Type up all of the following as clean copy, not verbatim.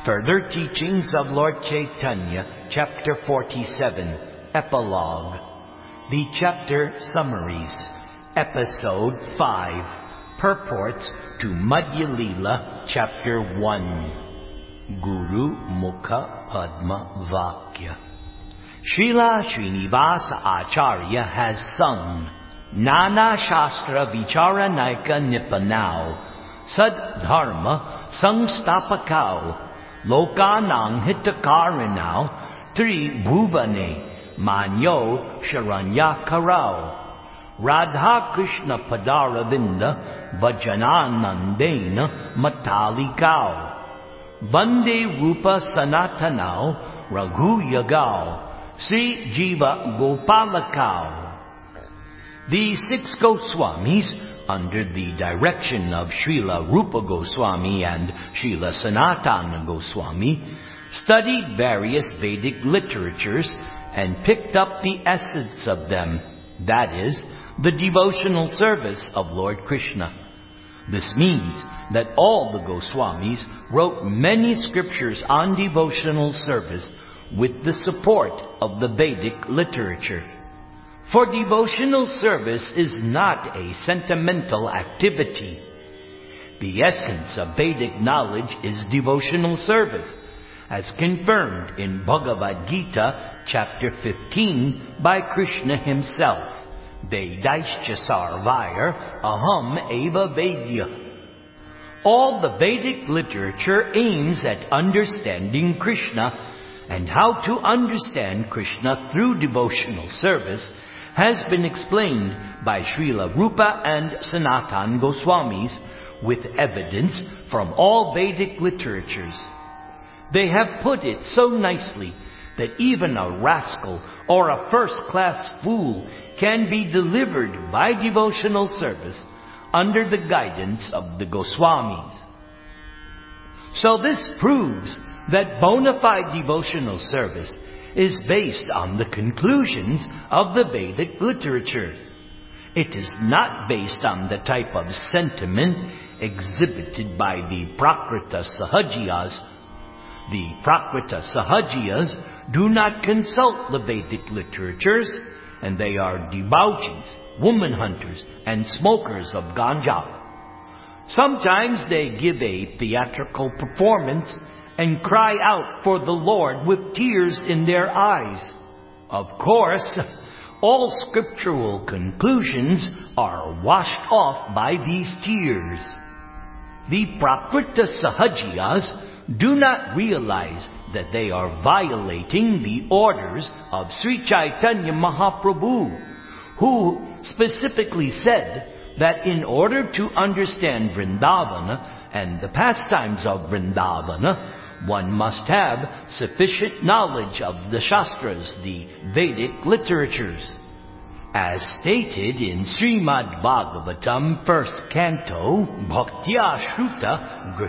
Further Teachings of Lord Chaitanya, Chapter 47, Epilogue. The Chapter Summaries. Episode 5, Purports to Madhya Leela, Chapter 1. Guru Mukha Padma Vakya. Srila Srinivasa Acharya has sung Nana Shastra Vicharanaika Nipanao Sad Dharma Sangstapakao Lokanang Hitakarinao Tri Bhuvane Manyo Sharanya Karao Radha Krishna Padaravinda Vajananandena Matalikao Bande Rupa Sanatanao Raghu Yagao Sri Jiva Gopalakao. The six Goswamis, under the direction of Srila Rupa Goswami and Srila Sanatana Goswami, studied various Vedic literatures and picked up the essence of them, that is, the devotional service of Lord Krishna. This means that all the Goswamis wrote many scriptures on devotional service with the support of the Vedic literature. For devotional service is not a sentimental activity. The essence of Vedic knowledge is devotional service, as confirmed in Bhagavad Gita, chapter 15, by Krishna himself. Vedaischa sarvair aham eva vedya. All the Vedic literature aims at understanding Krishna, and how to understand Krishna through devotional service has been explained by Srila Rupa and Sanatan Goswamis with evidence from all Vedic literatures. They have put it so nicely that even a rascal or a first-class fool can be delivered by devotional service under the guidance of the Goswamis. So this proves that bona fide devotional service is based on the conclusions of the Vedic literature. It is not based on the type of sentiment exhibited by the Prakrita Sahajiyas. The Prakrita Sahajiyas do not consult the Vedic literatures, and they are debauchees, woman hunters, and smokers of ganja. Sometimes they give a theatrical performance and cry out for the Lord with tears in their eyes. Of course, all scriptural conclusions are washed off by these tears. The Prakrita Sahajiyas do not realize that they are violating the orders of Sri Chaitanya Mahaprabhu, who specifically said that in order to understand Vrindavana and the pastimes of Vrindavana, one must have sufficient knowledge of the Shastras, the Vedic literatures. As stated in Srimad Bhagavatam, 1st Canto, Bhaktya Shruta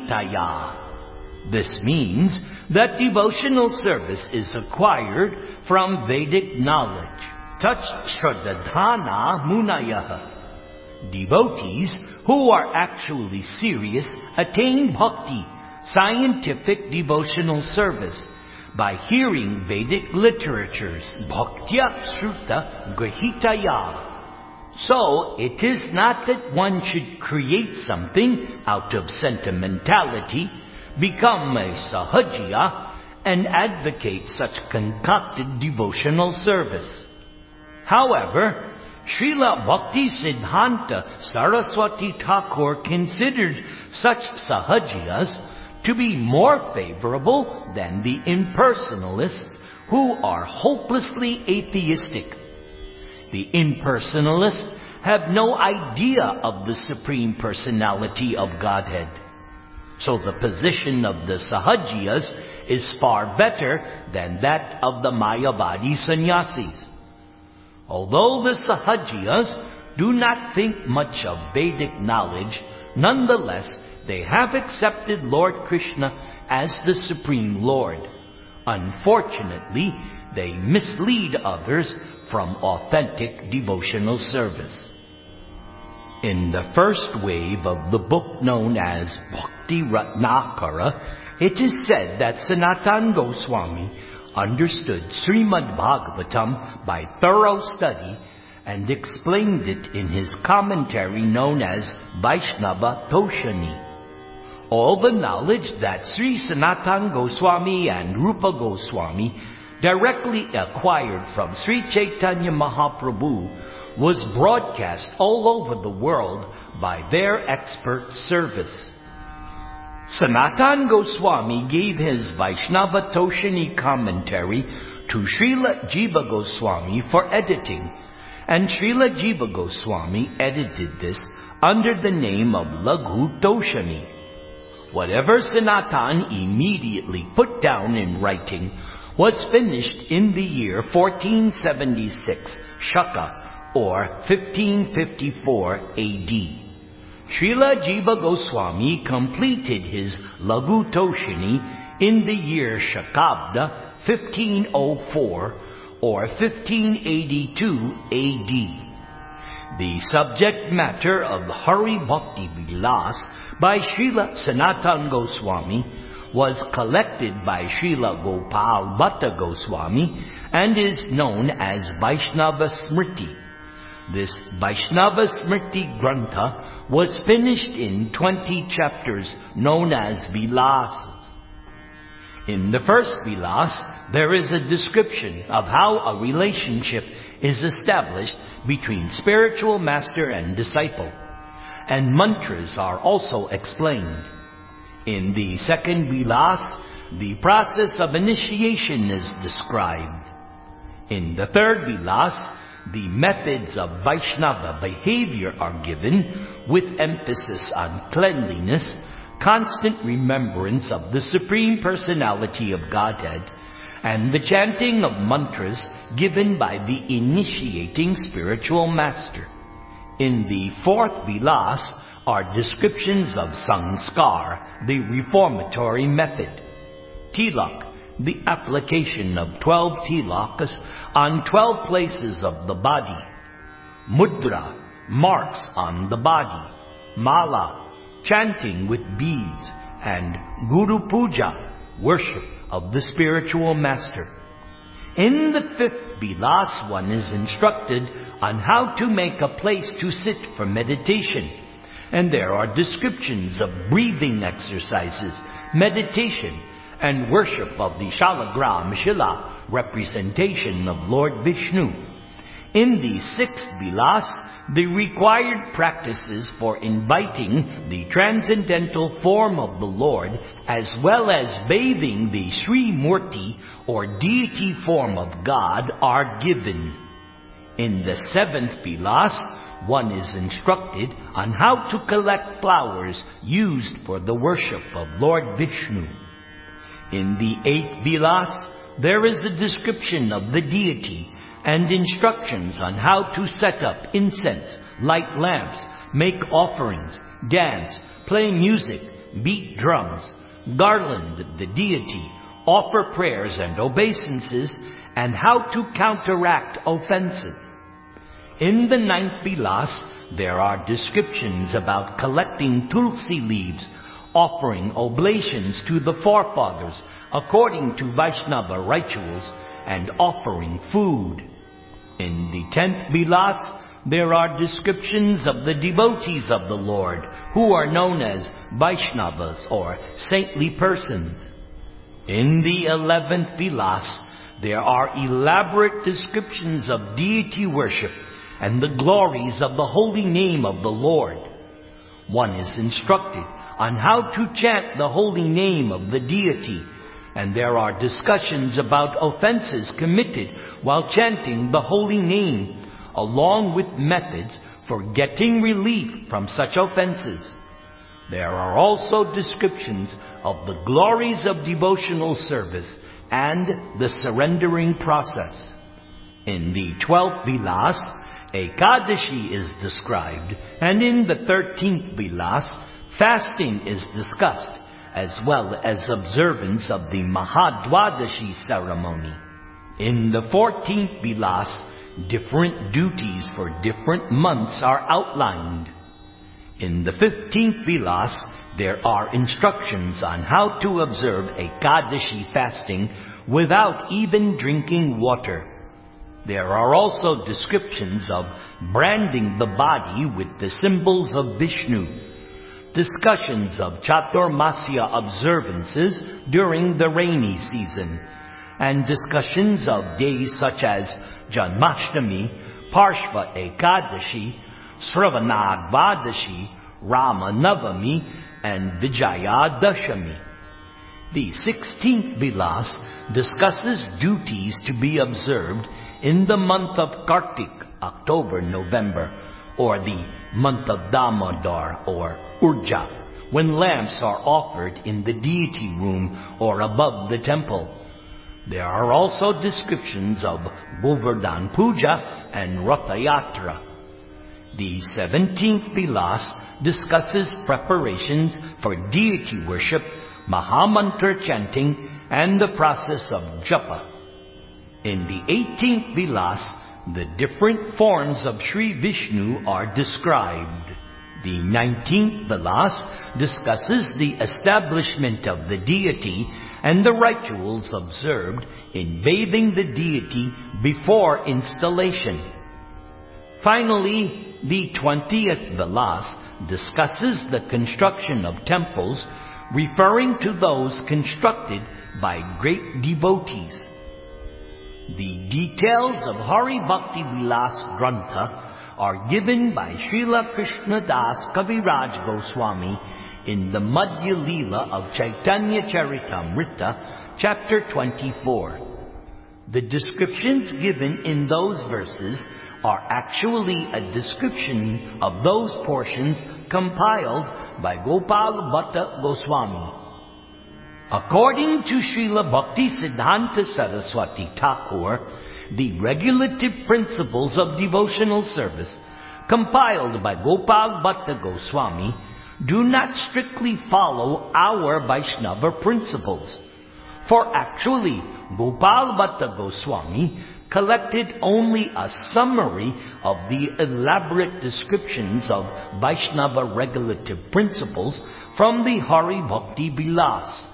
Grihitaya. This means that devotional service is acquired from Vedic knowledge. Tat Shraddhana Munayaha. Devotees who are actually serious attain bhakti, scientific devotional service, by hearing Vedic literatures, Bhaktya Shruta Grihitaya. So, it is not that one should create something out of sentimentality, become a Sahajiya, and advocate such concocted devotional service. However, Srila Bhakti Siddhanta Saraswati Thakur considered such Sahajiyas to be more favorable than the impersonalists who are hopelessly atheistic. The impersonalists have no idea of the Supreme Personality of Godhead. So the position of the Sahajiyas is far better than that of the Mayavadi sannyasis. Although the Sahajiyas do not think much of Vedic knowledge, nonetheless they have accepted Lord Krishna as the Supreme Lord. Unfortunately, they mislead others from authentic devotional service. In the first wave of the book known as Bhakti Ratnakara, it is said that Sanatana Goswami understood Srimad Bhagavatam by thorough study and explained it in his commentary known as Vaishnava Toshani. All the knowledge that Sri Sanatana Goswami and Rupa Goswami directly acquired from Sri Chaitanya Mahaprabhu was broadcast all over the world by their expert service. Sanatana Goswami gave his Vaishnava Toshani commentary to Srila Jiva Goswami for editing, and Srila Jiva Goswami edited this under the name of Laghu Toshani. Whatever Sanatana immediately put down in writing was finished in the year 1476 Shaka, or 1554 AD. Srila Jiva Goswami completed his Laghu Toshani in the year Shakabda 1504 or 1582 AD. The subject matter of Hari Bhakti Vilas by Srila Sanatana Goswami was collected by Srila Gopal Bhatta Goswami and is known as Vaishnava Smriti. This Vaishnava Smriti Grantha was finished in 20 chapters known as Vilasas. In the first Vilas, there is a description of how a relationship is established between spiritual master and disciple, and mantras are also explained. In the second Vilas, the process of initiation is described. In the third Vilas, the methods of Vaishnava behavior are given, with emphasis on cleanliness, constant remembrance of the Supreme Personality of Godhead, and the chanting of mantras given by the initiating spiritual master. In the fourth Vilas are descriptions of Sanskar, the reformatory method, Tilak, the application of 12 tilakas on 12 places of the body, Mudra, marks on the body, Mala, chanting with beads, and Guru Puja, worship of the spiritual master. In the fifth Vilas, one is instructed on how to make a place to sit for meditation, and there are descriptions of breathing exercises, meditation, and worship of the Shalagram Shila, representation of Lord Vishnu. In the sixth Vilas, the required practices for inviting the transcendental form of the Lord, as well as bathing the Sri Murti or deity form of God, are given. In the seventh Vilas, one is instructed on how to collect flowers used for the worship of Lord Vishnu. In the eighth Vilas, there is a description of the deity and instructions on how to set up incense, light lamps, make offerings, dance, play music, beat drums, garland the deity, offer prayers and obeisances, and how to counteract offenses. In the ninth Vilas, there are descriptions about collecting tulsi leaves, offering oblations to the forefathers according to Vaishnava rituals, and offering food. In the 10th Vilas, there are descriptions of the devotees of the Lord, who are known as Vaishnavas or saintly persons. In the 11th Vilas, there are elaborate descriptions of deity worship and the glories of the holy name of the Lord. One is instructed on how to chant the holy name of the deity, and there are discussions about offenses committed while chanting the holy name, along with methods for getting relief from such offenses. There are also descriptions of the glories of devotional service and the surrendering process. In the 12th Vilas, Ekadashi is described, and in the 13th Vilas, fasting is discussed, as well as observance of the Mahadwadashi ceremony. In the 14th Vilas, different duties for different months are outlined. In the 15th Vilas, there are instructions on how to observe Ekadashi fasting without even drinking water. There are also descriptions of branding the body with the symbols of Vishnu, discussions of Chaturmasya observances during the rainy season, and discussions of days such as Janmashtami, Parshva Ekadashi, Sravanagvadashi, Rama Navami, and Vijaya Dashami. The 16th Vilas discusses duties to be observed in the month of Kartik, October-November, or the month of Damodar or Urja, when lamps are offered in the deity room or above the temple. There are also descriptions of Govardhan Puja and Ratha Yatra. The 17th Vilas discusses preparations for deity worship, Mahamantra chanting, and the process of japa. In the 18th Vilas, the different forms of Sri Vishnu are described. The 19th Vilas discusses the establishment of the deity and the rituals observed in bathing the deity before installation. Finally, the 20th Vilas discusses the construction of temples, referring to those constructed by great devotees. The details of Hari Bhakti Vilas Grantha are given by Srila Krishna Das Kaviraj Goswami in the Madhya Leela of Chaitanya Charitamrita, chapter 24. The descriptions given in those verses are actually a description of those portions compiled by Gopal Bhatta Goswami. According to Srila Bhakti Siddhanta Saraswati Thakur, the regulative principles of devotional service compiled by Gopal Bhatta Goswami do not strictly follow our Vaishnava principles. For actually, Gopal Bhatta Goswami collected only a summary of the elaborate descriptions of Vaishnava regulative principles from the Hari Bhakti Vilas.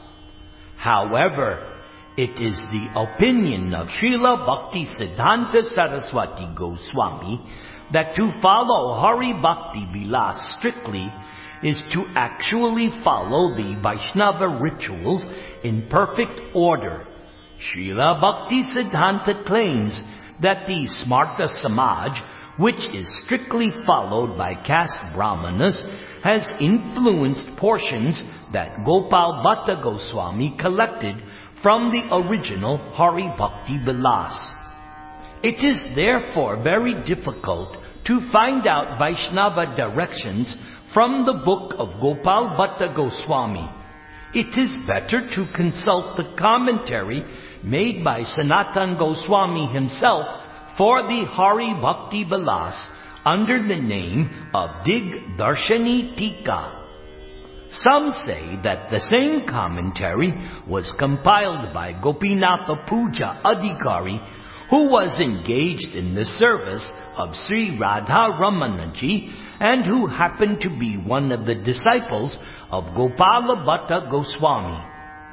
However, it is the opinion of Srila Bhakti Siddhanta Saraswati Goswami that to follow Hari Bhakti Vilas strictly is to actually follow the Vaishnava rituals in perfect order. Srila Bhakti Siddhanta claims that the Smarta Samaj, which is strictly followed by caste Brahmanas, has influenced portions that Gopal Bhatta Goswami collected from the original Hari Bhakti Vilas. It is therefore very difficult to find out Vaishnava directions from the book of Gopal Bhatta Goswami. It is better to consult the commentary made by Sanatan Goswami himself for the Hari Bhakti Vilas under the name of Dig Darshani Tika. Some say that the same commentary was compiled by Gopinatha Puja Adhikari, who was engaged in the service of Sri Radha Ramanaji and who happened to be one of the disciples of Gopala Bhatta Goswami.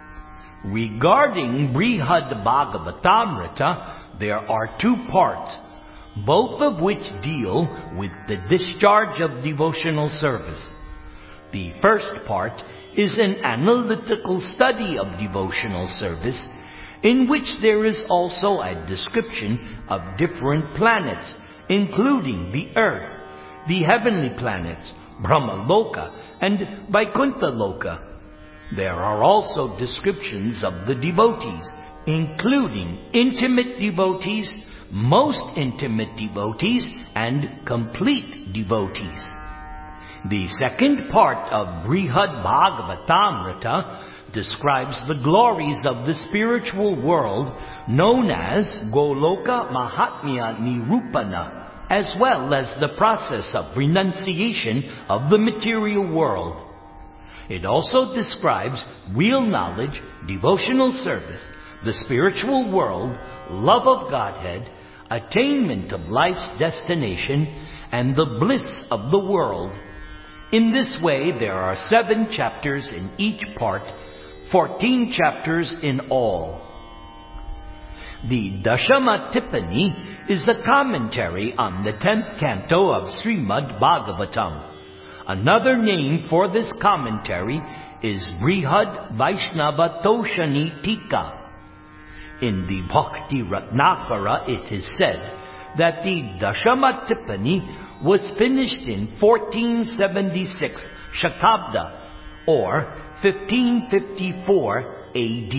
Regarding Brihad Bhagavatamrita, there are two parts, both of which deal with the discharge of devotional service. The first part is an analytical study of devotional service, in which there is also a description of different planets, including the Earth, the heavenly planets, Brahmaloka, and Vaikuntha Loka. There are also descriptions of the devotees, including intimate devotees, most intimate devotees, and complete devotees. The second part of Brihad Bhagavatamrita describes the glories of the spiritual world known as Goloka Mahatmya Nirupana, as well as the process of renunciation of the material world. It also describes real knowledge, devotional service, the spiritual world, love of Godhead, attainment of life's destination, and the bliss of the world. In this way, there are 7 chapters in each part, 14 chapters in all. The Dashama Tippani is a commentary on the 10th canto of Srimad Bhagavatam. Another name for this commentary is Brihad Vaishnava Toshani Tika. In the Bhakti Ratnakara it is said that the Dashama Tippani was finished in 1476 Shakabda, or 1554 AD.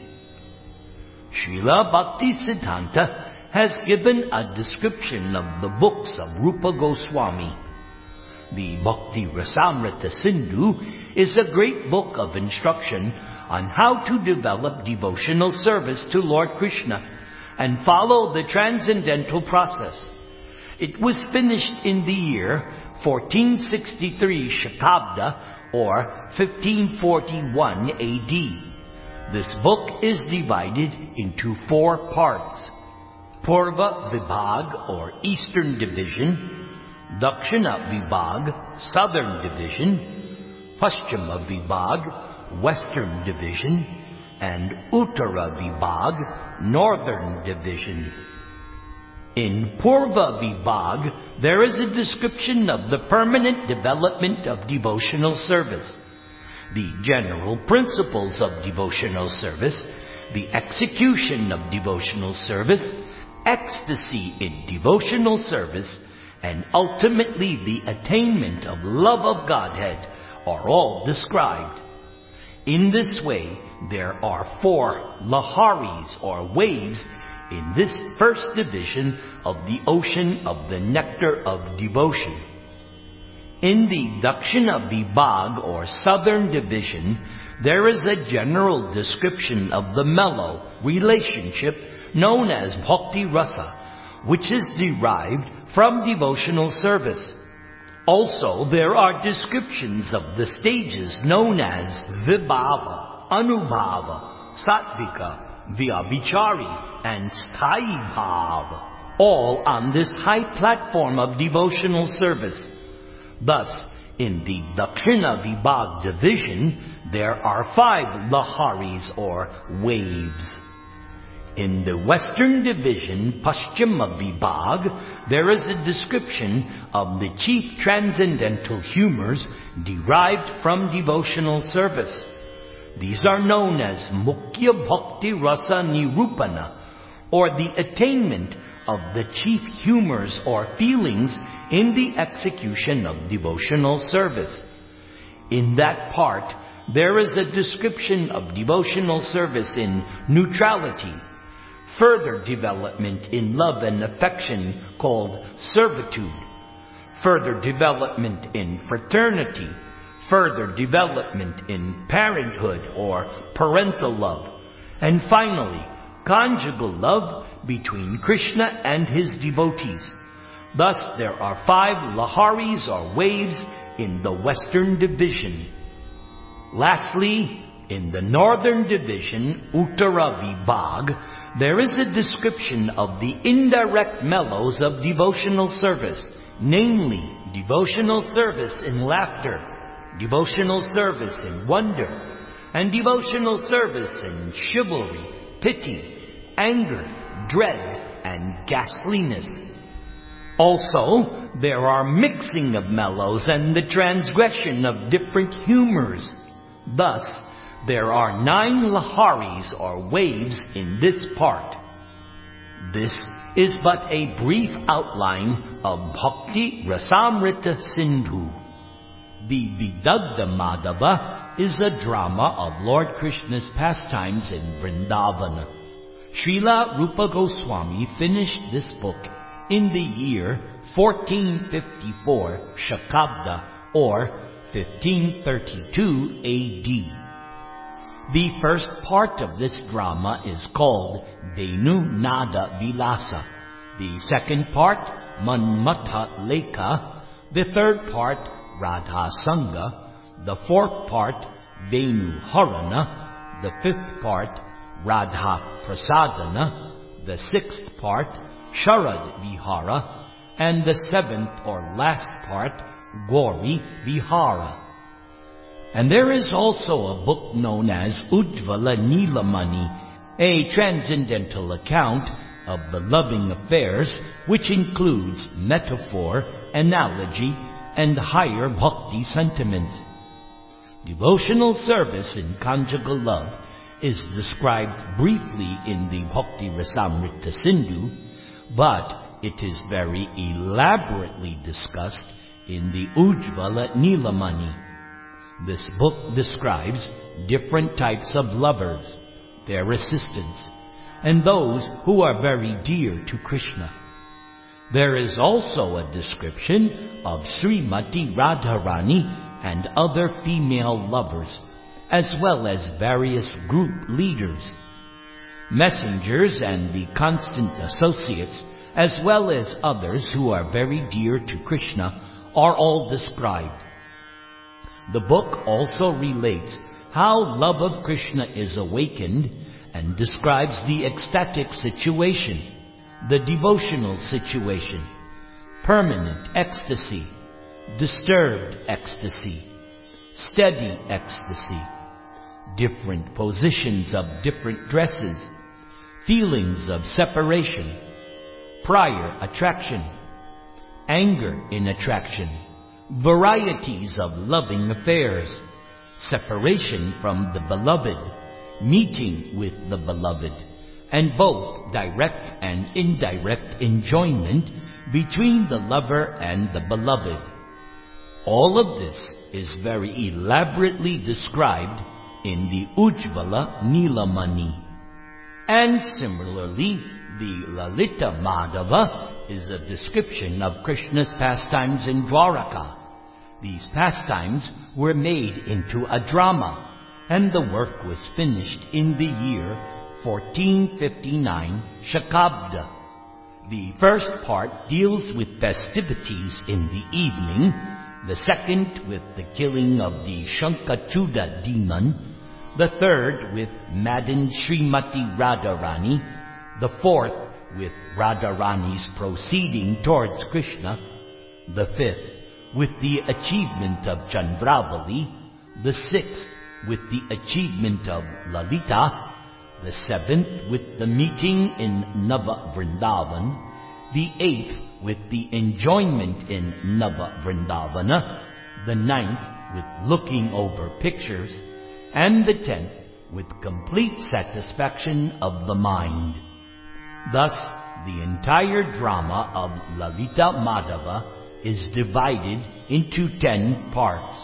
Srila Bhaktisiddhanta has given a description of the books of Rupa Goswami. The Bhakti Rasamrita Sindhu is a great book of instruction on how to develop devotional service to Lord Krishna and follow the transcendental process. It was finished in the year 1463 Shakabda, or 1541 AD. This book is divided into 4 parts: Purva Vibhag, or Eastern Division; Dakshina Vibhag, Southern Division; Paschima Vibhag, Western Division; and Uttara Vibhag, Northern Division. In Purva Vibhag, there is a description of the permanent development of devotional service, the general principles of devotional service, the execution of devotional service, ecstasy in devotional service, and ultimately the attainment of love of Godhead are all described. In this way, there are 4 laharis, or waves, in this first division of the ocean of the nectar of devotion. In the Dakshina Vibhag, or Southern Division, there is a general description of the mellow relationship known as Bhakti Rasa, which is derived from devotional service. Also, there are descriptions of the stages known as Vibhava, Anubhava, Sattvika, Vyabhichari, and Sthayi Bhav, all on this high platform of devotional service. Thus, in the Dakshina Vibhag division, there are 5 laharis, or waves. In the Western Division, Paschima Vibhag, there is a description of the chief transcendental humors derived from devotional service. These are known as Mukhya Bhakti Rasa Nirupana, or the attainment of the chief humors or feelings in the execution of devotional service. In that part, there is a description of devotional service in neutrality, further development in love and affection called servitude, further development in fraternity, further development in parenthood or parental love, and finally, conjugal love between Krishna and his devotees. Thus, there are 5 laharis, or waves, in the Western Division. Lastly, in the Northern Division, Uttara Vibhag, there is a description of the indirect mellows of devotional service, namely, devotional service in laughter, devotional service in wonder, and devotional service in chivalry, pity, anger, dread, and ghastliness. Also, there are mixing of mellows and the transgression of different humors. Thus, there are 9 laharis, or waves, in this part. This is but a brief outline of Bhakti Rasamrita Sindhu. The Vidagdha Madhava is a drama of Lord Krishna's pastimes in Vrindavana. Srila Rupa Goswami finished this book in the year 1454 Shakabda, or 1532 AD. The first part of this drama is called Venu Nada Vilasa, the second part Manmatha Lekha, the third part Radha Sangha, the fourth part Venu Harana, the fifth part Radha Prasadana, the sixth part Sharad Vihara, and the seventh or last part Gauri Vihara. And there is also a book known as Ujjvala Nilamani, a transcendental account of the loving affairs which includes metaphor, analogy, and higher bhakti sentiments. Devotional service in conjugal love is described briefly in the Bhakti Rasamrita Sindhu, but it is very elaborately discussed in the Ujjvala Nilamani. This book describes different types of lovers, their assistants, and those who are very dear to Krishna. There is also a description of Srimati Radharani and other female lovers, as well as various group leaders. Messengers and the constant associates, as well as others who are very dear to Krishna, are all described. The book also relates how love of Krishna is awakened and describes the ecstatic situation, the devotional situation, permanent ecstasy, disturbed ecstasy, steady ecstasy, different positions of different dresses, feelings of separation, prior attraction, anger in attraction, varieties of loving affairs, separation from the beloved, meeting with the beloved, and both direct and indirect enjoyment between the lover and the beloved. All of this is very elaborately described in the Ujjvala Nilamani. And similarly, the Lalita Madhava is a description of Krishna's pastimes in Dwaraka. These pastimes were made into a drama, and the work was finished in the year 1459 Shakabda. The first part deals with festivities in the evening, the second with the killing of the Shankachuda demon, the third with Madan Srimati Radharani, the fourth with Radharani's proceeding towards Krishna, the fifth with the achievement of Chandravali, the sixth with the achievement of Lalita, the seventh with the meeting in Nava Vrindavan, the eighth with the enjoyment in Nava Vrindavana, the ninth with looking over pictures, and the 10th with complete satisfaction of the mind. Thus, the entire drama of Lalita Madhava is divided into 10 parts.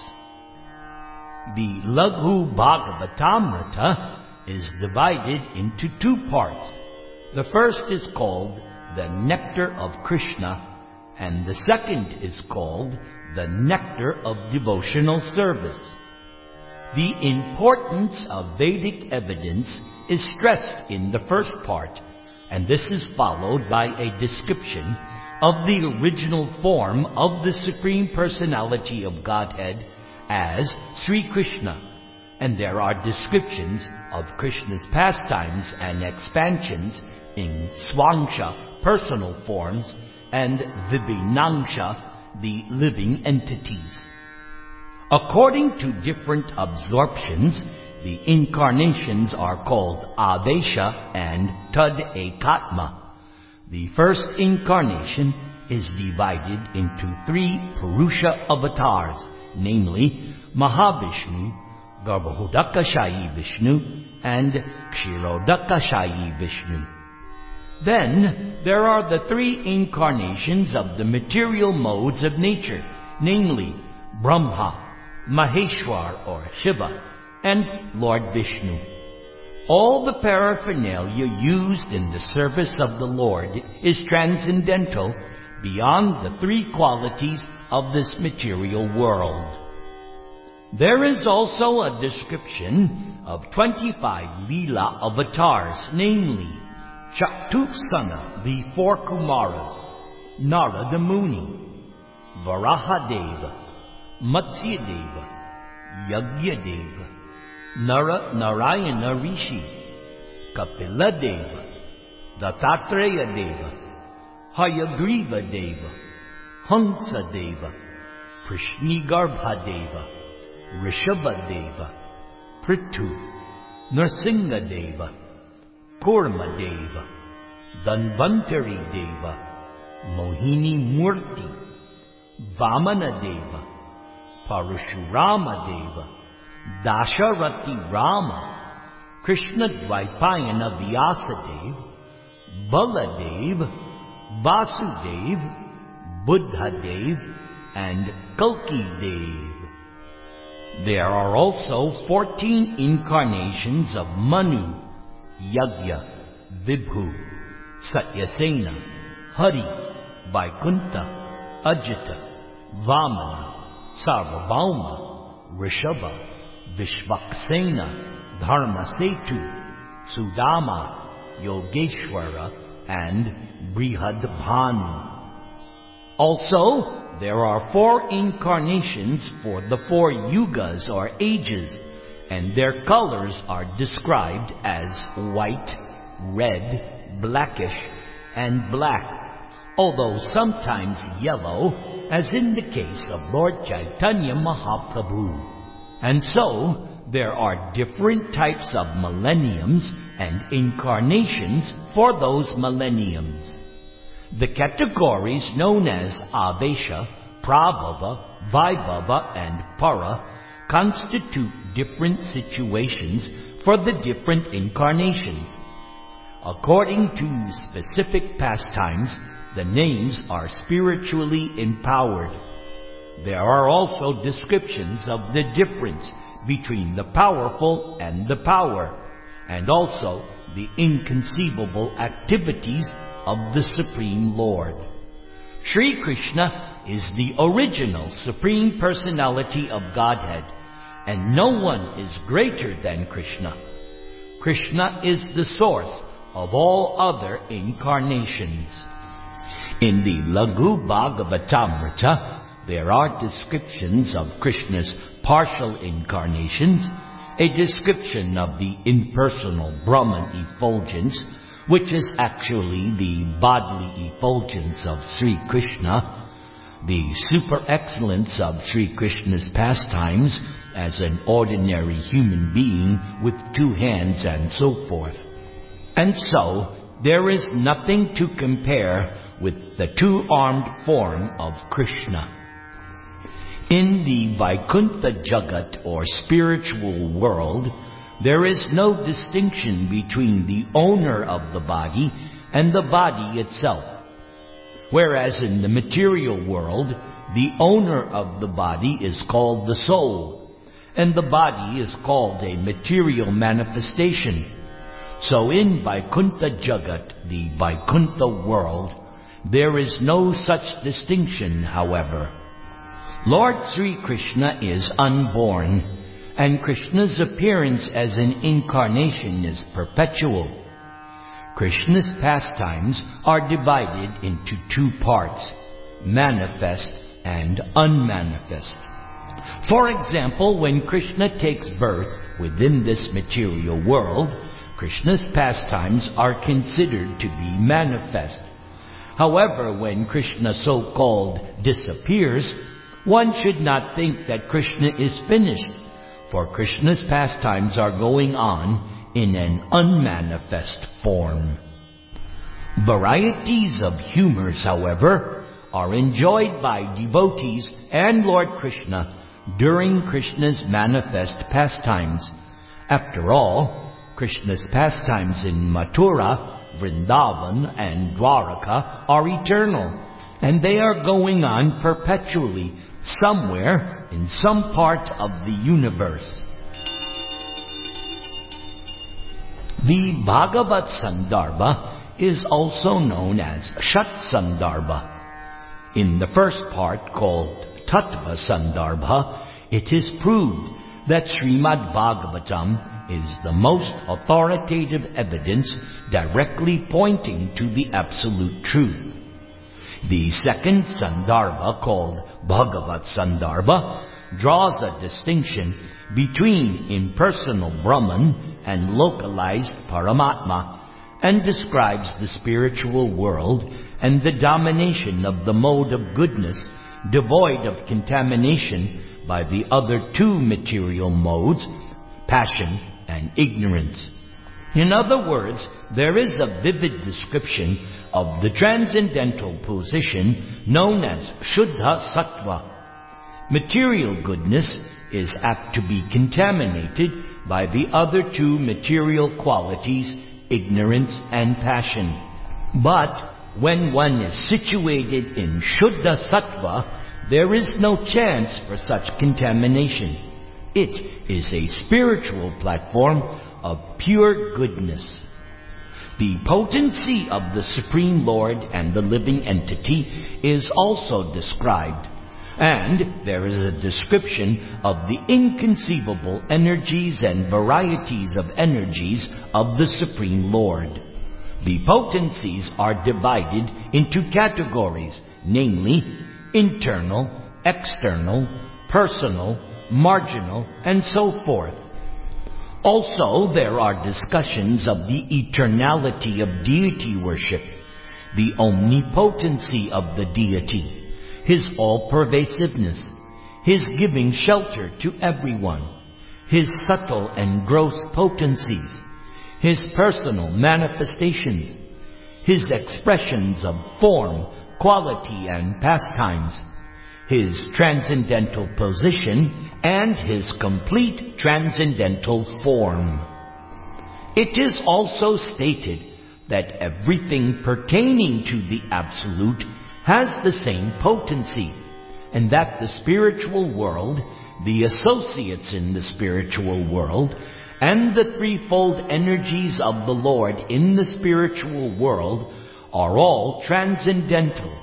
The Laghu Bhagavatamrita is divided into 2 parts. The first is called the Nectar of Krishna, and the second is called the Nectar of Devotional Service. The importance of Vedic evidence is stressed in the first part, and this is followed by a description of the original form of the Supreme Personality of Godhead as Sri Krishna, and there are descriptions of Krishna's pastimes and expansions in Swangsha, personal forms, and Vibhinangsha, the living entities. According to different absorptions, the incarnations are called Avesha and Tad Ekatma. The first incarnation is divided into 3 Purusha avatars, namely Mahavishnu, Garbhodakashayi Vishnu, and Kshirodakashayi Vishnu. Then there are the 3 incarnations of the material modes of nature, namely Brahma, Maheshwar or Shiva, and Lord Vishnu. All the paraphernalia used in the service of the Lord is transcendental beyond the 3 qualities of this material world. There is also a description of 25 Leela avatars, namely Chatuksana, the 4 Kumaras, Narada Muni, Varahadeva, Matsyadeva, Yagyadeva, Narayana Rishi, Kapila Deva, Dattatreya Deva, Hayagriva Deva, Hamsa Deva, Krishnigarbhadeva, Rishabhadeva, Prithu, Nrsingadeva, Kurmadeva, Dhanvantari Deva, Mohini Murti, Vamanadeva, Parashurama Deva, Dasharati Rama, Krishna Dvaipayana Vyasadeva, Baladev, Vasudev, Buddhadev, and Kalki Dev. There are also 14 incarnations of Manu, Yagya, Vibhu, Satyasena, Hari, Vaikuntha, Ajita, Vamana, Sarvabhauma, Rishabha, Vishvaksena, Dharmasetu, Sudama, Yogeshwara, and Brihadbhanu. Also, there are 4 incarnations for the 4 yugas or ages, and their colors are described as white, red, blackish, and black, although sometimes yellow, as in the case of Lord Chaitanya Mahaprabhu. And so, there are different types of millenniums and incarnations for those millenniums. The categories known as Avesha, Prabhava, Vaibhava, and Para constitute different situations for the different incarnations. According to specific pastimes, the names are spiritually empowered. There are also descriptions of the difference between the powerful and the power, and also the inconceivable activities of the Supreme Lord. Sri Krishna is the original Supreme Personality of Godhead, and no one is greater than Krishna. Krishna is the source of all other incarnations. In the Laghu Bhagavatamrita, there are descriptions of Krishna's partial incarnations, a description of the impersonal Brahman effulgence, which is actually the bodily effulgence of Sri Krishna, the super excellence of Sri Krishna's pastimes as an ordinary human being with 2 hands and so forth. And so, there is nothing to compare with the 2-armed form of Krishna. In the Vaikuntha Jagat or spiritual world, there is no distinction between the owner of the body and the body itself. Whereas in the material world, the owner of the body is called the soul, and the body is called a material manifestation. So in Vaikuntha Jagat, the Vaikuntha world, there is no such distinction, however. Lord Sri Krishna is unborn, and Krishna's appearance as an incarnation is perpetual. Krishna's pastimes are divided into 2 parts, manifest and unmanifest. For example, when Krishna takes birth within this material world, Krishna's pastimes are considered to be manifest. However, when Krishna so-called disappears, one should not think that Krishna is finished, for Krishna's pastimes are going on in an unmanifest form. Varieties of humors, however, are enjoyed by devotees and Lord Krishna during Krishna's manifest pastimes. After all, Krishna's pastimes in Mathura, Vrindavan, and Dwaraka are eternal, and they are going on perpetually somewhere in some part of the universe. The Bhagavat Sandarbha is also known as Shat Sandarbha. In the first part, called Tattva Sandarbha, it is proved that Srimad Bhagavatam is the most authoritative evidence directly pointing to the absolute truth. The second Sandarbha, called Bhagavat Sandarbha, draws a distinction between impersonal Brahman and localized Paramatma, and describes the spiritual world and the domination of the mode of goodness devoid of contamination by the other two material modes, passion and ignorance. In other words, there is a vivid description of the transcendental position known as Shuddha Sattva. Material goodness is apt to be contaminated by the other two material qualities, ignorance and passion. But when one is situated in Shuddha Sattva, there is no chance for such contamination. It is a spiritual platform of pure goodness. The potency of the Supreme Lord and the living entity is also described, and there is a description of the inconceivable energies and varieties of energies of the Supreme Lord. The potencies are divided into categories, namely internal, external, personal, marginal, and so forth. Also, there are discussions of the eternality of deity worship, the omnipotency of the deity, his all-pervasiveness, his giving shelter to everyone, his subtle and gross potencies, his personal manifestations, his expressions of form, quality, and pastimes, his transcendental position, and his complete transcendental form. It is also stated that everything pertaining to the Absolute has the same potency, and that the spiritual world, the associates in the spiritual world, and the threefold energies of the Lord in the spiritual world are all transcendental.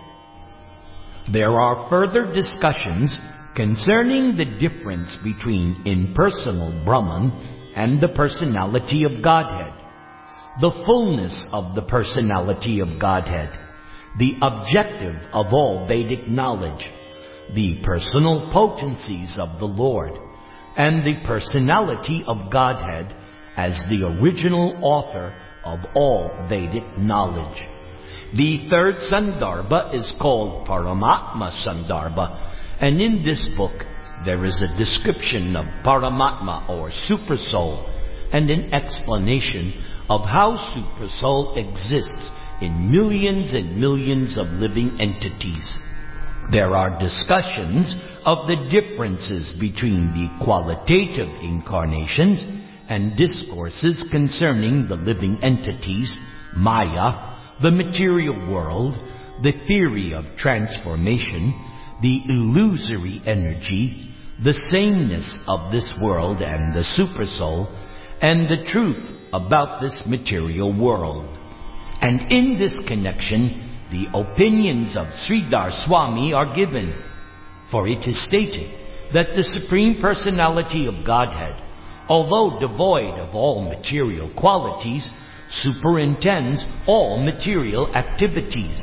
There are further discussions concerning the difference between impersonal Brahman and the personality of Godhead, the fullness of the personality of Godhead, the objective of all Vedic knowledge, the personal potencies of the Lord, and the personality of Godhead as the original author of all Vedic knowledge. The third Sandarbha is called Paramatma Sandarbha, and in this book there is a description of Paramatma or Supersoul and an explanation of how Supersoul exists in millions and millions of living entities. There are discussions of the differences between the qualitative incarnations and discourses concerning the living entities, Maya, the material world, the theory of transformation, the illusory energy, the sameness of this world and the Supersoul, and the truth about this material world. And in this connection, the opinions of Sridhar Swami are given, for it is stated that the Supreme Personality of Godhead, although devoid of all material qualities, superintends all material activities.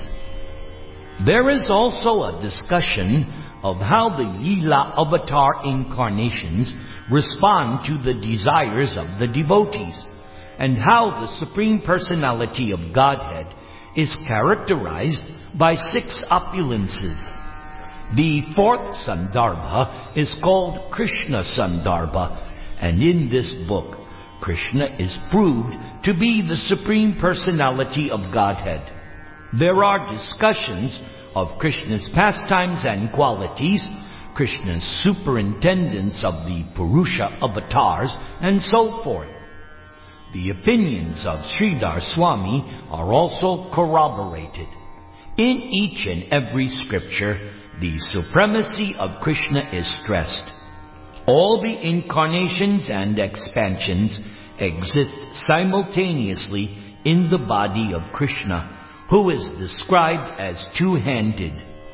There is also a discussion of how the Leela avatar incarnations respond to the desires of the devotees, and how the Supreme Personality of Godhead is characterized by 6 opulences. The fourth Sandarbha is called Krishna Sandarbha, and in this book, Krishna is proved to be the Supreme Personality of Godhead. There are discussions of Krishna's pastimes and qualities, Krishna's superintendence of the Purusha avatars, and so forth. The opinions of Sridhar Swami are also corroborated. In each and every scripture, the supremacy of Krishna is stressed. All the incarnations and expansions exist simultaneously in the body of Krishna, who is described as two-handed.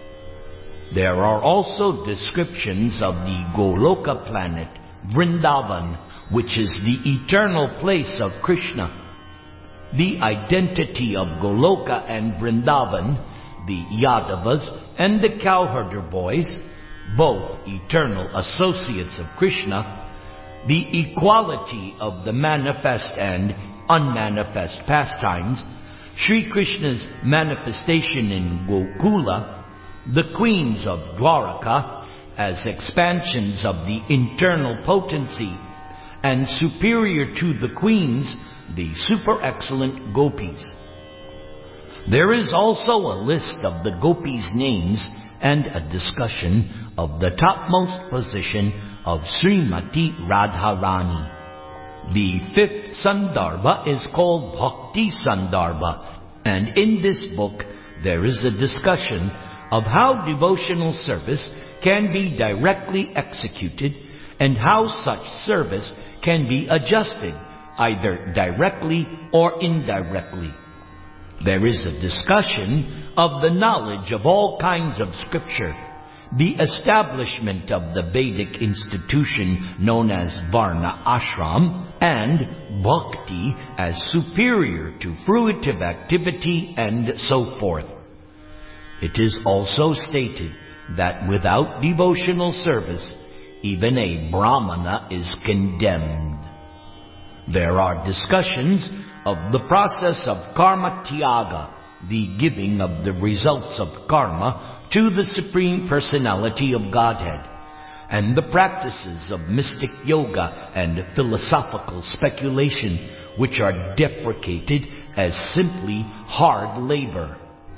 There are also descriptions of the Goloka planet, Vrindavan, which is the eternal place of Krishna. The identity of Goloka and Vrindavan, the Yadavas and the cowherder boys, both eternal associates of Krishna, the equality of the manifest and unmanifest pastimes, Sri Krishna's manifestation in Gokula, the queens of Dwaraka as expansions of the internal potency, and superior to the queens, the super excellent gopis. There is also a list of the gopis' names and a discussion of the topmost position of Srimati Radharani. The fifth Sandarbha is called Bhakti Sandarbha, and in this book there is a discussion of how devotional service can be directly executed and how such service can be adjusted, either directly or indirectly. There is a discussion of the knowledge of all kinds of scripture, the establishment of the Vedic institution known as Varna Ashram, and Bhakti as superior to fruitive activity, and so forth. It is also stated that without devotional service, even a Brahmana is condemned. There are discussions of the process of karma tyaga, the giving of the results of karma to the Supreme Personality of Godhead, and the practices of mystic yoga and philosophical speculation, which are deprecated as simply hard labor.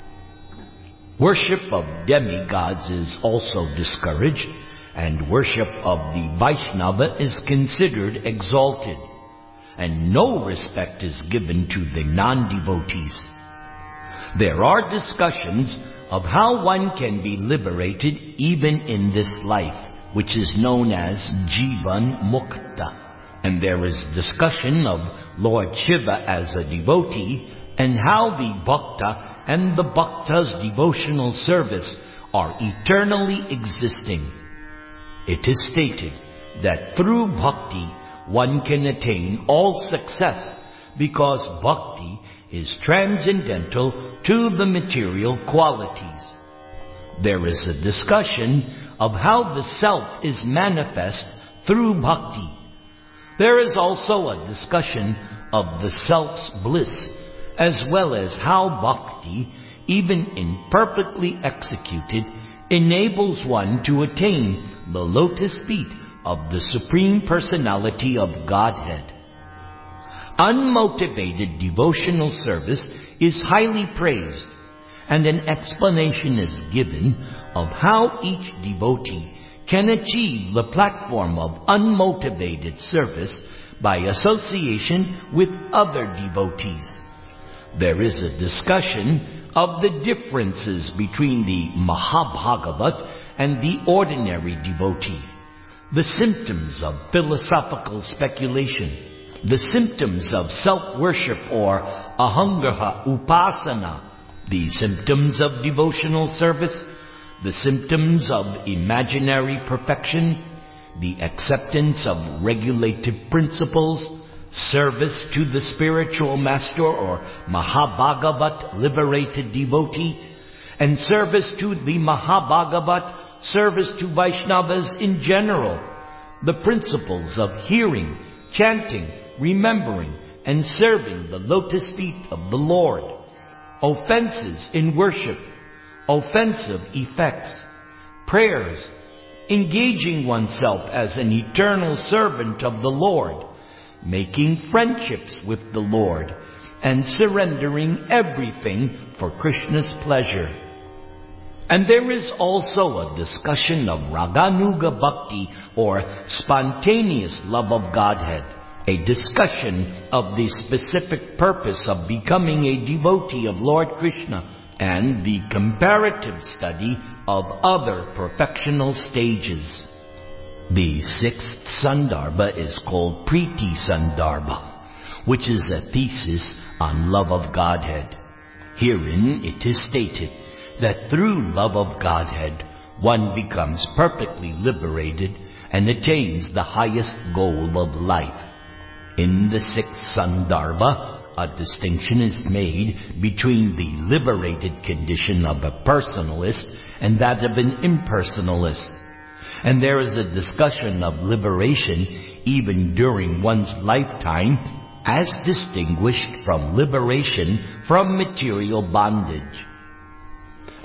Worship of demigods is also discouraged, and worship of the Vaishnava is considered exalted, and no respect is given to the non-devotees. There are discussions of how one can be liberated even in this life, which is known as Jivan Mukta. And there is discussion of Lord Shiva as a devotee, and how the Bhakta and the Bhakta's devotional service are eternally existing. It is stated that through bhakti one can attain all success, because bhakti is transcendental to the material qualities. There is a discussion of how the self is manifest through bhakti. There is also a discussion of the self's bliss, as well as how bhakti, even imperfectly executed, enables one to attain the lotus feet of the Supreme Personality of Godhead. Unmotivated devotional service is highly praised, and an explanation is given of how each devotee can achieve the platform of unmotivated service by association with other devotees. There is a discussion of the differences between the Mahabhagavat and the ordinary devotee, the symptoms of philosophical speculation, the symptoms of self-worship or ahangraha upasana, the symptoms of devotional service, the symptoms of imaginary perfection, the acceptance of regulative principles, service to the spiritual master or Mahabhagavat liberated devotee, and service to the Mahabhagavat, service to Vaishnavas in general, the principles of hearing, chanting, remembering, and serving the lotus feet of the Lord, offenses in worship, offensive effects, prayers, engaging oneself as an eternal servant of the Lord, making friendships with the Lord, and surrendering everything for Krishna's pleasure. And there is also a discussion of Raganuga Bhakti, or spontaneous love of Godhead, a discussion of the specific purpose of becoming a devotee of Lord Krishna, and the comparative study of other perfectional stages. The sixth Sandarbha is called Priti Sandarbha, which is a thesis on love of Godhead. Herein it is stated that through love of Godhead, one becomes perfectly liberated and attains the highest goal of life. In the sixth Sandarbha, a distinction is made between the liberated condition of a personalist and that of an impersonalist. And there is a discussion of liberation even during one's lifetime, as distinguished from liberation from material bondage.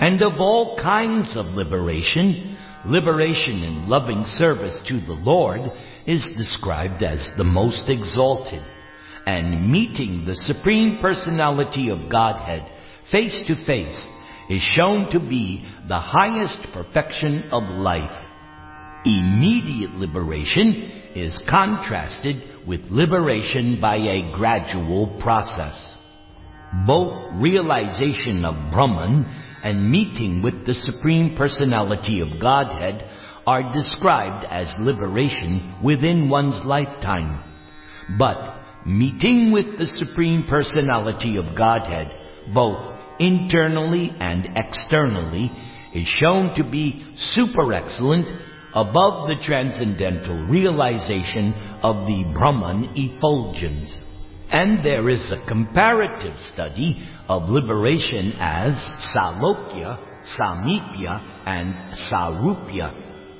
And of all kinds of liberation, liberation in loving service to the Lord is described as the most exalted, and meeting the Supreme Personality of Godhead face to face is shown to be the highest perfection of life. Immediate liberation is contrasted with liberation by a gradual process. Both realization of Brahman and meeting with the Supreme Personality of Godhead are described as liberation within one's lifetime. But meeting with the Supreme Personality of Godhead, both internally and externally, is shown to be super excellent above the transcendental realization of the Brahman effulgence. And there is a comparative study of liberation as Salokya, Samipya, and Sarupya.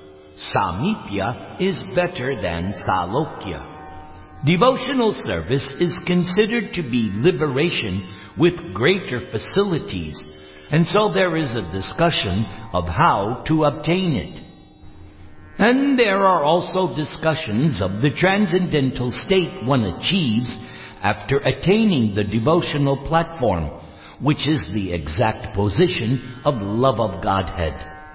Samipya is better than Salokya. Devotional service is considered to be liberation with greater facilities, and so there is a discussion of how to obtain it. And there are also discussions of the transcendental state one achieves after attaining the devotional platform, which is the exact position of love of Godhead.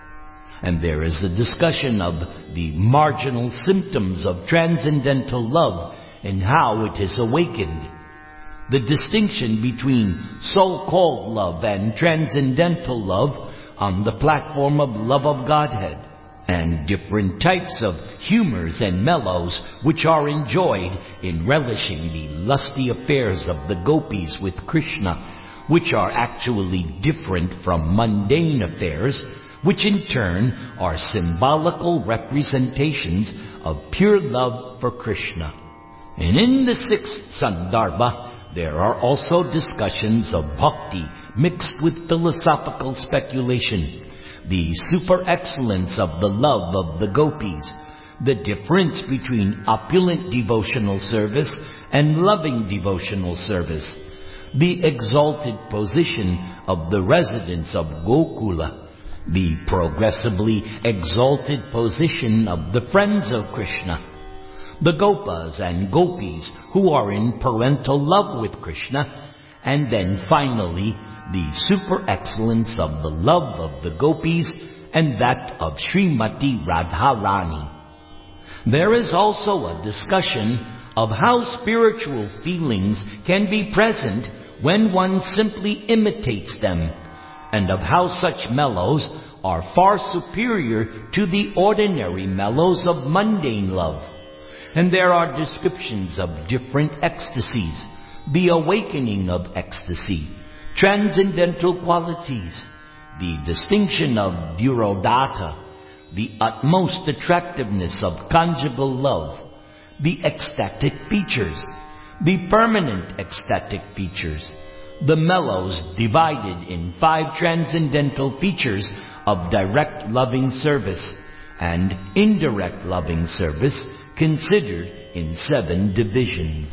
And there is a discussion of the marginal symptoms of transcendental love and how it is awakened. The distinction between so-called love and transcendental love on the platform of love of Godhead, and different types of humors and mellows which are enjoyed in relishing the lusty affairs of the gopis with Krishna, which are actually different from mundane affairs, which in turn are symbolical representations of pure love for Krishna. And in the sixth Sandarbha, there are also discussions of bhakti mixed with philosophical speculation, the super excellence of the love of the gopis, the difference between opulent devotional service and loving devotional service, the exalted position of the residents of Gokula, the progressively exalted position of the friends of Krishna, the Gopas and Gopis who are in parental love with Krishna, and then finally the super excellence of the love of the Gopis and that of Srimati Radharani. There is also a discussion of how spiritual feelings can be present when one simply imitates them, and of how such mellows are far superior to the ordinary mellows of mundane love. And there are descriptions of different ecstasies, the awakening of ecstasy, transcendental qualities, the distinction of Dhurodhata, the utmost attractiveness of conjugal love, the ecstatic features, the permanent ecstatic features, the mellows divided in 5 transcendental features of direct loving service and indirect loving service considered in 7 divisions.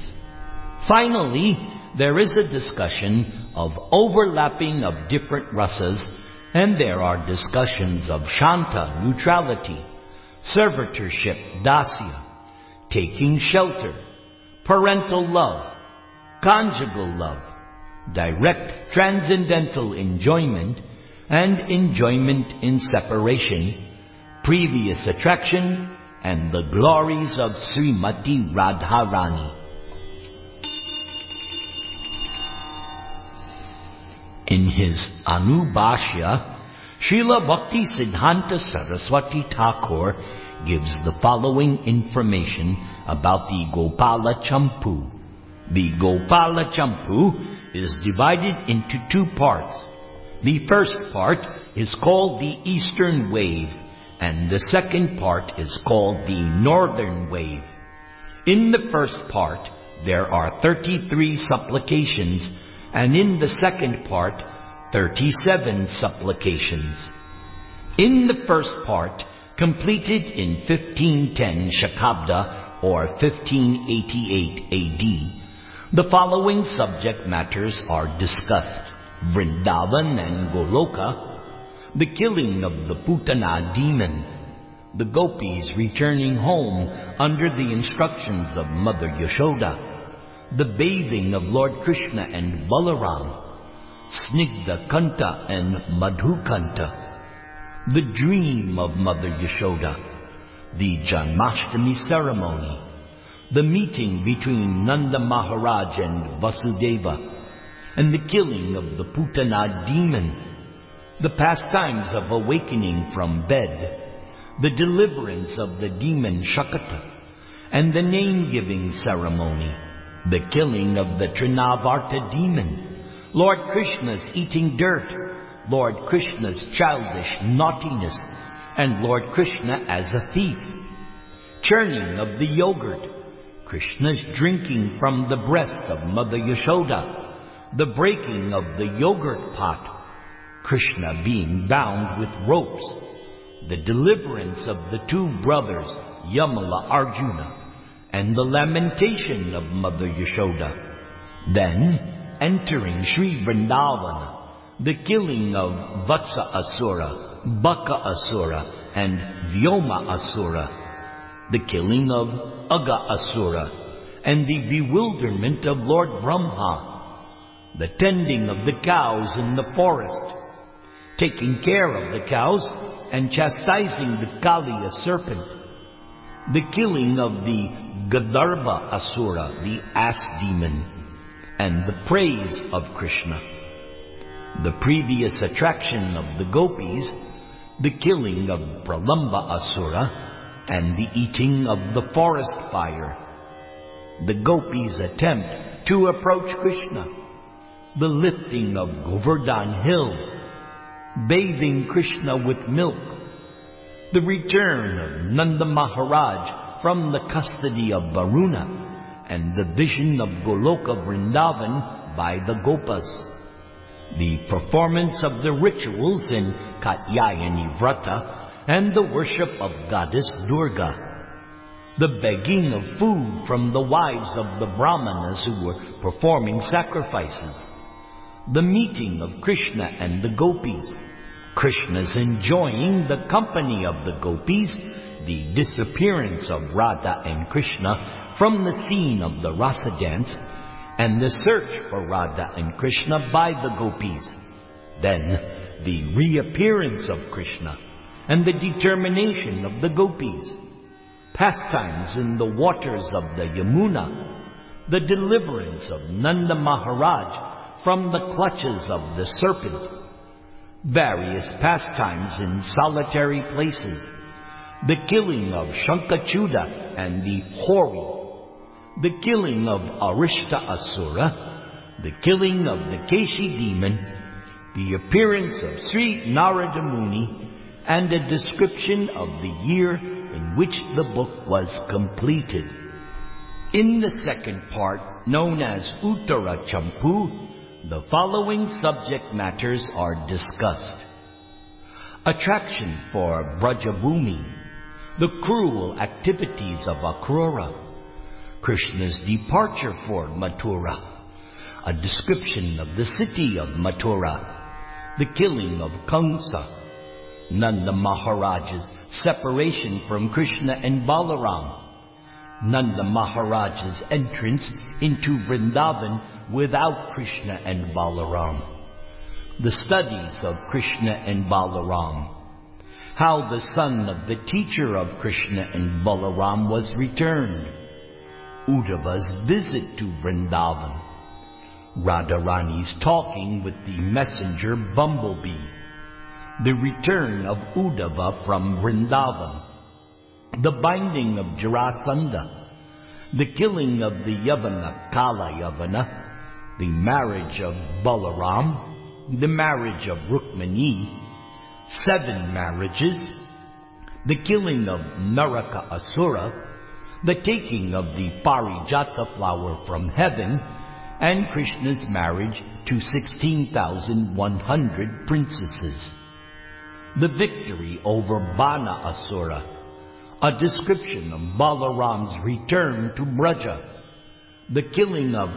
Finally, there is a discussion of overlapping of different rasas, and there are discussions of Shanta, neutrality, servitorship, dasya, taking shelter, parental love, conjugal love, direct transcendental enjoyment, and enjoyment in separation, previous attraction, and the glories of Srimati Radharani. In his Anubhashya, Srila Bhakti Siddhanta Saraswati Thakur gives the following information about the Gopala Champu. The Gopala Champu is divided into 2 parts. The first part is called the Eastern Wave, and the second part is called the Northern Wave. In the first part, there are 33 supplications, and in the second part, 37 supplications. In the first part, completed in 1510 Shakabda or 1588 AD, the following subject matters are discussed: Vrindavan and Goloka, the killing of the Putana demon, the gopis returning home under the instructions of Mother Yashoda, the bathing of Lord Krishna and Balaram, Snigdha Kanta and Madhukanta, the dream of Mother Yashoda, the Janmashtami ceremony, the meeting between Nanda Maharaj and Vasudeva, and the killing of the Putana demon, the pastimes of awakening from bed, the deliverance of the demon Shakata, and the name-giving ceremony, the killing of the Trinavarta demon, Lord Krishna's eating dirt, Lord Krishna's childish naughtiness, and Lord Krishna as a thief, churning of the yogurt, Krishna's drinking from the breast of Mother Yashoda, the breaking of the yogurt pot, Krishna being bound with ropes, the deliverance of the two brothers, Yamala Arjuna, and the lamentation of Mother Yashoda. Then, entering Sri Vrindavana, the killing of Vatsa Asura, Baka Asura, and Vyoma Asura, the killing of Aga Asura, and the bewilderment of Lord Brahma, the tending of the cows in the forest, taking care of the cows and chastising the Kaliya serpent, the killing of the Gadarbha Asura, the ass demon, and the praise of Krishna, the previous attraction of the gopis, the killing of Pralamba Asura, and the eating of the forest fire, the gopis' attempt to approach Krishna, the lifting of Govardhan Hill, bathing Krishna with milk, the return of Nanda Maharaj from the custody of Varuna, and the vision of Goloka Vrindavan by the Gopas, the performance of the rituals in Katyayani Vrata, and the worship of Goddess Durga, the begging of food from the wives of the Brahmanas who were performing sacrifices, the meeting of Krishna and the gopis, Krishna's enjoying the company of the gopis, the disappearance of Radha and Krishna from the scene of the Rasa dance, and the search for Radha and Krishna by the gopis, then the reappearance of Krishna and the determination of the gopis, pastimes in the waters of the Yamuna, the deliverance of Nanda Maharaj from the clutches of the serpent, various pastimes in solitary places, the killing of Shankachuda and the Hori, the killing of Arishta Asura, the killing of the Keshi demon, the appearance of Sri Narada Muni, and a description of the year in which the book was completed. In the second part, known as Uttara Champu, the following subject matters are discussed. Attraction for Brajabhumi, the cruel activities of Akrura, Krishna's departure for Mathura, a description of the city of Mathura, the killing of Kamsa, Nanda Maharaj's separation from Krishna and Balaram, Nanda Maharaj's entrance into Vrindavan without Krishna and Balaram, the studies of Krishna and Balaram, how the son of the teacher of Krishna and Balaram was returned, Uddhava's visit to Vrindavan, Radharani's talking with the messenger Bumblebee, the return of Uddhava from Vrindavan, the binding of Jarasandha, the killing of the Yavana Kala Yavana, the marriage of Balaram, the marriage of Rukmani, 7 marriages, the killing of Naraka Asura, the taking of the Parijata flower from heaven, and Krishna's marriage to 16,100 princesses. The victory over Bana Asura, a description of Balaram's return to Braja, the killing of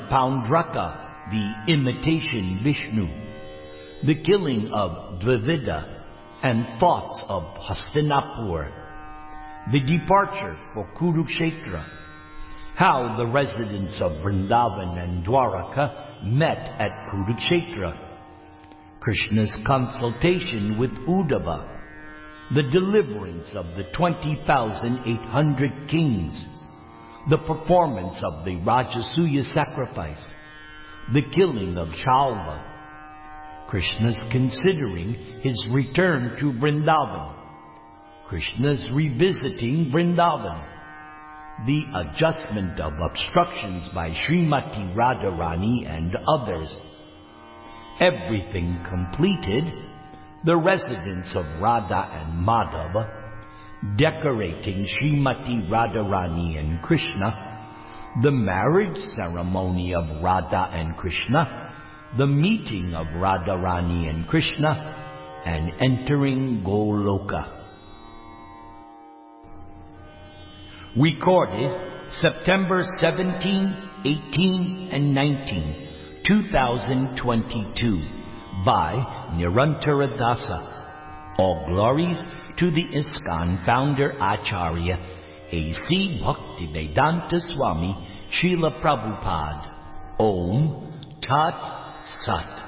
Paundraka, the imitation Vishnu, the killing of Dvivida, and thoughts of Hastinapur, the departure for Kurukshetra, how the residents of Vrindavan and Dwaraka met at Kurukshetra, Krishna's consultation with Uddhava, the deliverance of the 20,800 kings, the performance of the Rajasuya sacrifice, the killing of Chalva, Krishna's considering his return to Vrindavan, Krishna's revisiting Vrindavan, the adjustment of obstructions by Srimati Radharani and others. Everything completed, the residence of Radha and Madhava, decorating Srimati Radharani and Krishna, the marriage ceremony of Radha and Krishna, the meeting of Radharani and Krishna, and entering Goloka. Recorded September 17, 18, and 19, 2022 by Nirantara Dasa. All glories to the ISKCON founder Acharya A.C. Bhaktivedanta Swami Srila Prabhupada. Om Tat Sat.